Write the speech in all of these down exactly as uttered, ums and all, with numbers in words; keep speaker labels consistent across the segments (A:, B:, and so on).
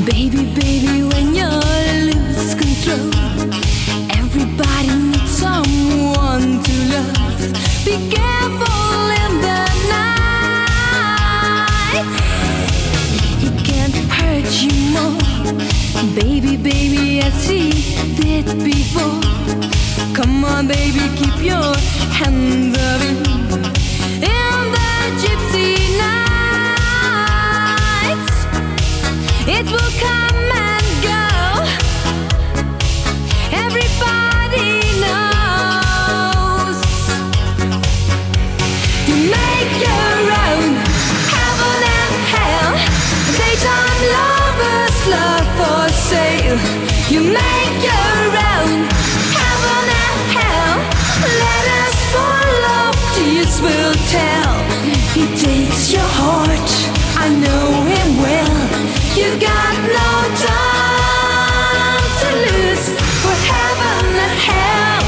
A: Baby, baby, when you lose control, everybody needs someone to love. Be careful in the night, he can't hurt you more. Baby, baby, as he did before. Come on, baby, keep your hands up in, in the gypsy night. It will come and go. Everybody knows. You make your own heaven and hell. Daytime lovers, love for sale. You make your own heaven and hell. Let us follow, tears will tell. He takes your heart, I know him well. You got no time to lose for heaven and hell.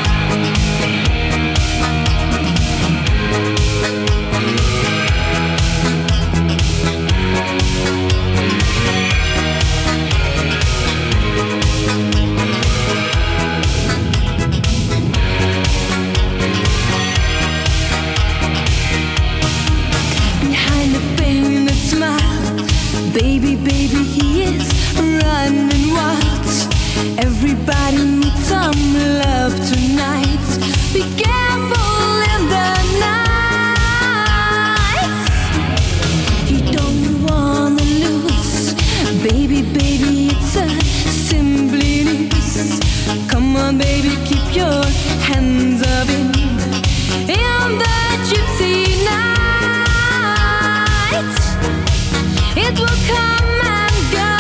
A: Behind the painted smile, baby, baby, he is running wild. Everybody needs some love tonight. Be careful in the night. He don't wanna lose. Baby, baby, it's a simply news. Come on, baby, keep your hands up in, in the gypsy night. It will come and go.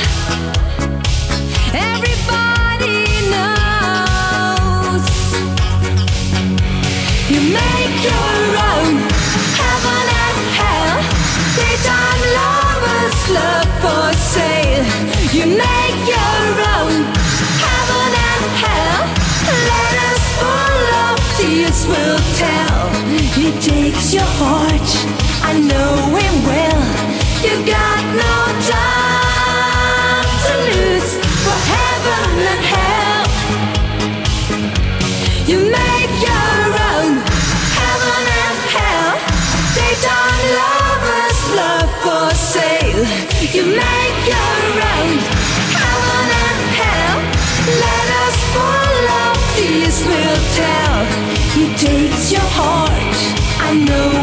A: Everybody knows. You make your own heaven and hell. Daytime lovers, love for sale. You make your own heaven and hell. Let us follow, tears will tell. He takes your heart, I know him well. You got no time to lose for heaven and hell. You make your own heaven and hell. Daytime lovers, love for sale. You make your own heaven and hell. Let us follow, tears will tell. He takes your heart, I know